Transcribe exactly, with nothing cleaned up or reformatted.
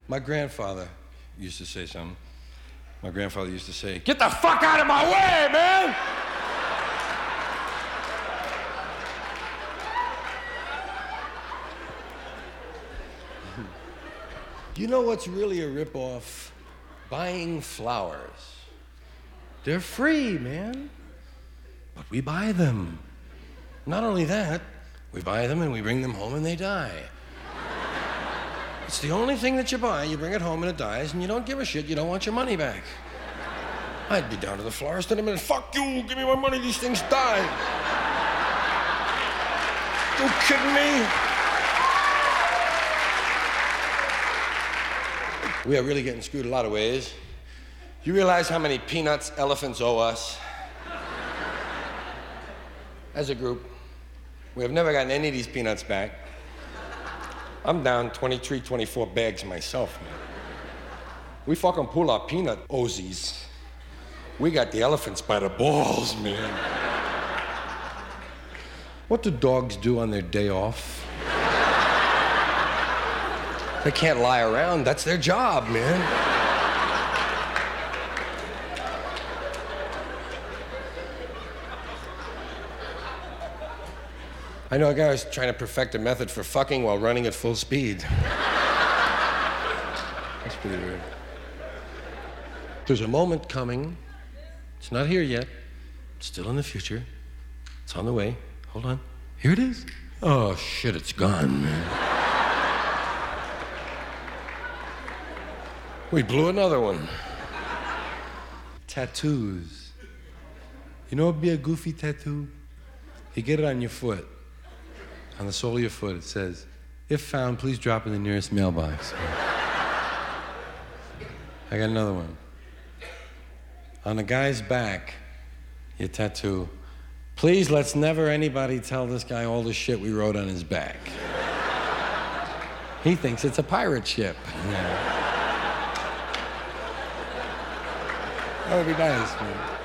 My grandfather used to say something. My grandfather used to say, "Get the fuck out of my way, man!" You know what's really a ripoff? Buying flowers. They're free, man. But we buy them. Not only that, we buy them and we bring them home and they die. It's the only thing that you buy, you bring it home and it dies, and you don't give a shit, you don't want your money back. I'd be down to the florist in a minute. Fuck you, give me my money, these things die. You kidding me? We are really getting screwed a lot of ways. You realize how many peanuts elephants owe us? As a group, we have never gotten any of these peanuts back. I'm down twenty-three, twenty-four bags myself, man. We fucking pull our peanut Ozies. We got the elephants by the balls, man. What do dogs do on their day off? They can't lie around. That's their job, man. I know a guy who's trying to perfect a method for fucking while running at full speed. That's pretty weird. There's a moment coming. It's not here yet. It's still in the future. It's on the way. Hold on. Here it is. Oh, shit, it's gone, man. We blew another one. Tattoos. You know what would be a goofy tattoo? You get it on your foot. On the sole of your foot, it says, "If found, please drop in the nearest mailbox." I got another one. On the guy's back, you tattoo, "Please, let's never anybody tell this guy all the shit we wrote on his back." He thinks it's a pirate ship. Yeah. That would be nice, man.